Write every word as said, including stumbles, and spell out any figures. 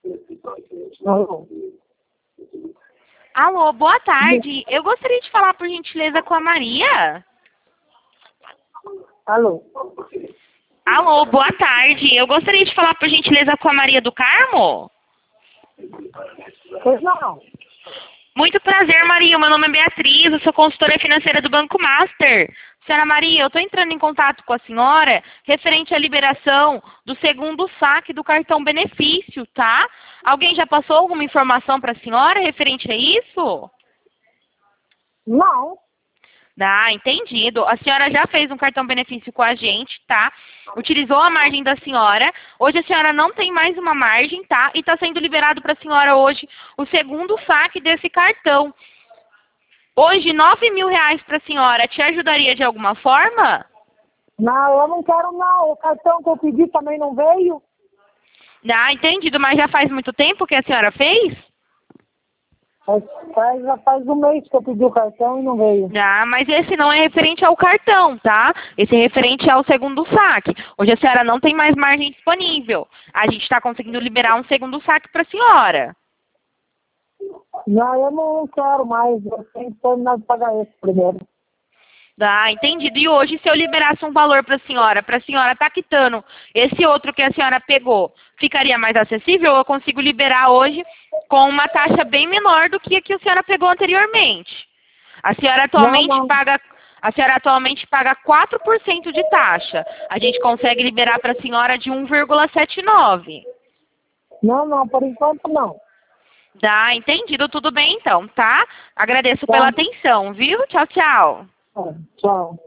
Alô? Alô, boa tarde. Eu gostaria de falar, por gentileza, com a Maria. Alô? Alô, boa tarde. Eu gostaria de falar, por gentileza, com a Maria do Carmo. Pois não. Muito prazer, Maria. Meu nome é Beatriz, eu sou consultora financeira do Banco Master. Senhora Maria, eu estou entrando em contato com a senhora referente à liberação do segundo saque do cartão benefício, tá? Alguém já passou alguma informação para a senhora referente a isso? Não. Ah, entendido. A senhora já fez um cartão benefício com a gente, tá? Utilizou a margem da senhora. Hoje a senhora não tem mais uma margem, tá? E está sendo liberado para a senhora hoje o segundo saque desse cartão. Hoje, nove mil reais para a senhora. Te ajudaria de alguma forma? Não, eu não quero não. O cartão que eu pedi também não veio. Ah, entendido. Mas já faz muito tempo que a senhora fez? Faz, já faz um mês que eu pedi o cartão e não veio. Ah, mas esse não é referente ao cartão, tá? Esse é referente ao segundo saque. Hoje a senhora não tem mais margem disponível. A gente está conseguindo liberar um segundo saque para a senhora. Não, eu não quero mais. Eu tenho que terminar de pagar esse primeiro. Ah, entendido. E hoje, se eu liberasse um valor para a senhora, para a senhora estar quitando esse outro que a senhora pegou, ficaria mais acessível? Ou eu consigo liberar hoje com uma taxa bem menor do que a que a senhora pegou anteriormente? A senhora atualmente Não, não. paga, a senhora atualmente paga quatro por cento de taxa. A gente consegue liberar para a senhora de um vírgula setenta e nove. Não, não, por enquanto não. Tá, entendido. Tudo bem então, tá? Agradeço Tá. pela atenção, viu? Tchau, tchau. É, tchau.